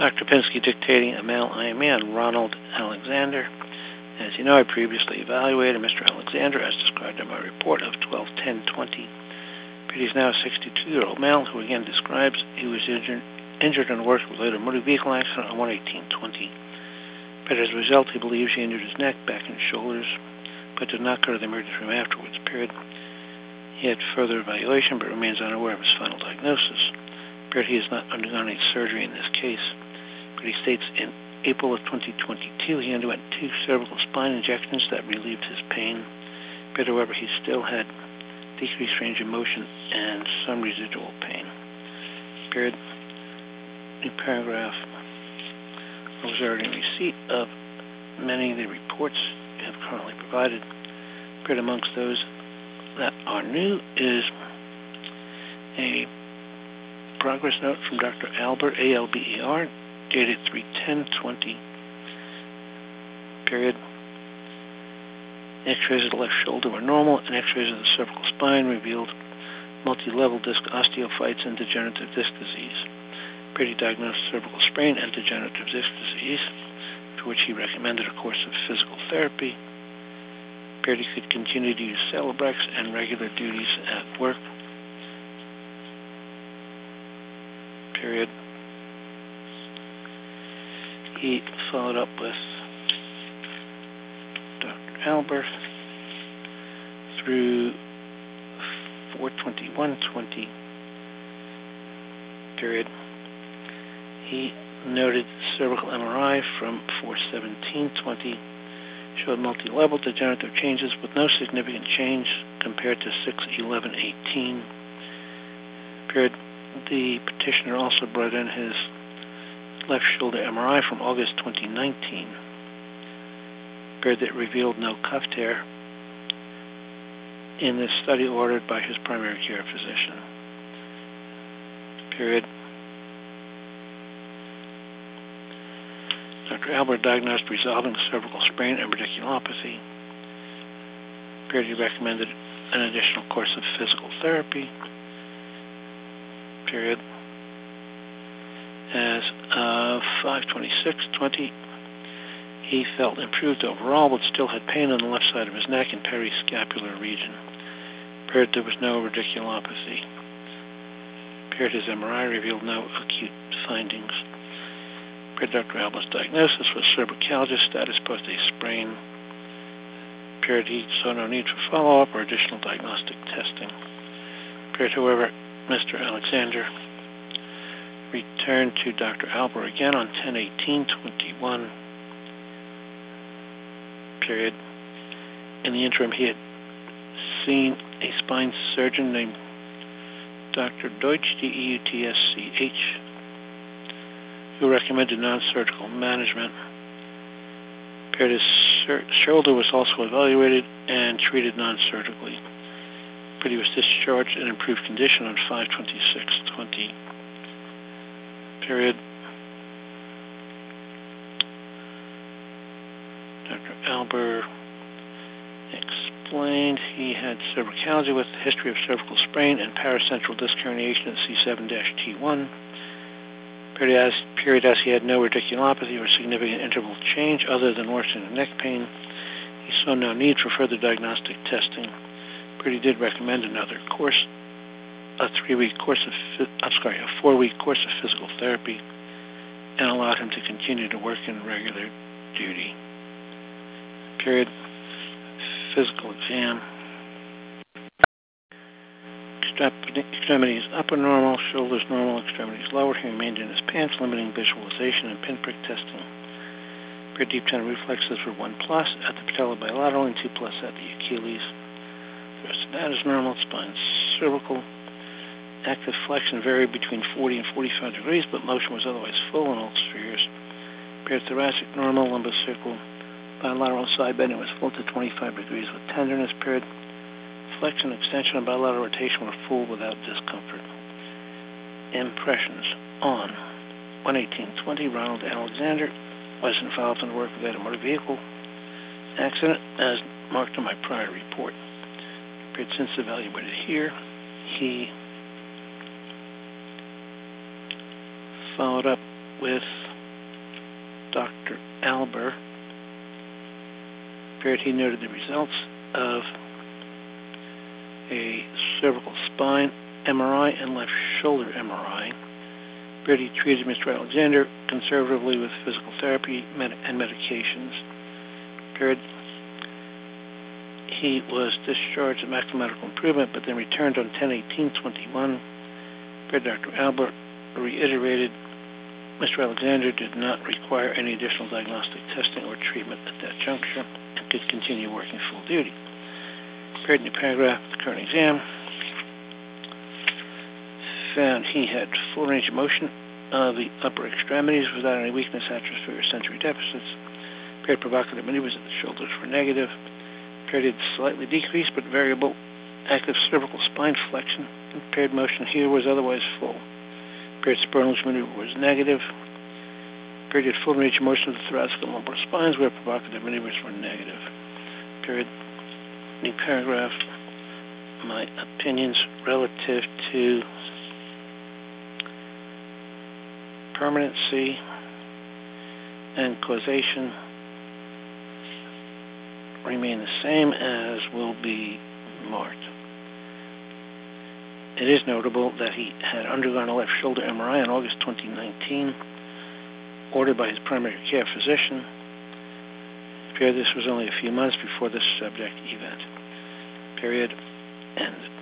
Dr. Pinsky dictating a male IME on Ronald Alexander. As you know, I previously evaluated Mr. Alexander as described in my report of 12/10/20. But he's now a 62-year-old male who again describes he was injured in a work-related motor vehicle accident on 1/18/20. But as a result, he believes he injured his neck, back, and shoulders, but did not go to the emergency room afterwards, period. He had further evaluation, but remains unaware of his final diagnosis. Period. He has not undergone any surgery in this case. But he states in April of 2022, he underwent 2 cervical spine injections that relieved his pain. But however, he still had decreased range of motion and some residual pain. Period. New paragraph. I was already in receipt of many of the reports you have currently provided. Period. Amongst those that are new is a progress note from Dr. Albert, A-L-B-E-R, dated 3/10/20. Period. X-rays of the left shoulder were normal, and X-rays of the cervical spine revealed multi-level disc osteophytes and degenerative disc disease. Period. He diagnosed cervical sprain and degenerative disc disease, for which he recommended a course of physical therapy. Period. He could continue to use Celebrex and regular duties at work. Period. He followed up with Dr. Albert through 4/21/20. Period. He noted cervical MRI from 4/17/20 showed multi-level degenerative changes with no significant change compared to 6/11/18. Period. The petitioner also brought in his left shoulder MRI from August 2019. Period. That revealed no cuff tear in this study ordered by his primary care physician. Period. Dr. Albert diagnosed resolving cervical sprain and radiculopathy. Period. He recommended an additional course of physical therapy. Period. As of 5/26/20, he felt improved overall, but still had pain on the left side of his neck and periscapular region. Period. There was no radiculopathy. Period. His MRI revealed no acute findings. Period. Dr. Albert's diagnosis was cervicalgia, status post a sprain. Period. He saw no need for follow-up or additional diagnostic testing. Period. However, Mr. Alexander returned to Dr. Albert again on 10/18/21. Period. In the interim, he had seen a spine surgeon named Dr. Deutsch, D-E-U-T-S-C-H, who recommended non-surgical management. Period. His shoulder was also evaluated and treated non-surgically. But he was discharged in improved condition on 5/26/20. Period. Dr. Albert explained he had cervicalgia with a history of cervical sprain and paracentral disc herniation at C7-T1. Period. As he had no radiculopathy or significant interval change other than worsening neck pain, he saw no need for further diagnostic testing. He did recommend another course, a 4-week course of physical therapy, and allowed him to continue to work in regular duty. Period. Physical exam. Extremities upper normal, shoulders normal, extremities lower. He remained in his pants, limiting visualization and pinprick testing. Period. Deep tendon reflexes were 1+ at the patella bilateral and 2+ at the Achilles. The rest of that is normal. Spine cervical. Active flexion varied between 40 and 45 degrees, but motion was otherwise full in all spheres. Period. Thoracic normal. Lumbosacral bilateral side bending was full to 25 degrees with tenderness. Period. Flexion, extension, and bilateral rotation were full without discomfort. Impressions on 1/18/20. Ronald Alexander was involved in a work-related motor vehicle accident as marked in my prior report. Period. Since evaluated here, he followed up with Dr. Albert. Period, he noted the results of a cervical spine MRI and left shoulder MRI. Period, he treated Mr. Alexander conservatively with physical therapy and medications. Period. He was discharged at maximum medical improvement, but then returned on 10/18/21. Dr. Albert reiterated Mr. Alexander did not require any additional diagnostic testing or treatment at that juncture and could continue working full duty. New paragraph, the current exam found he had full range of motion of the upper extremities without any weakness, atrophy, or sensory deficits. Provocative maneuvers at the shoulders were negative. Period slightly decreased but variable active cervical spine flexion. Paired motion here was otherwise full. Spurnage maneuver was negative. Period full range of motion of the thoracic and lumbar spines where provocative maneuvers were negative. Period. New paragraph. My opinions relative to permanency and causation remain the same as will be marked. It is notable that he had undergone a left shoulder MRI in August 2019, ordered by his primary care physician. Period. This was only a few months before this subject event. Period. End.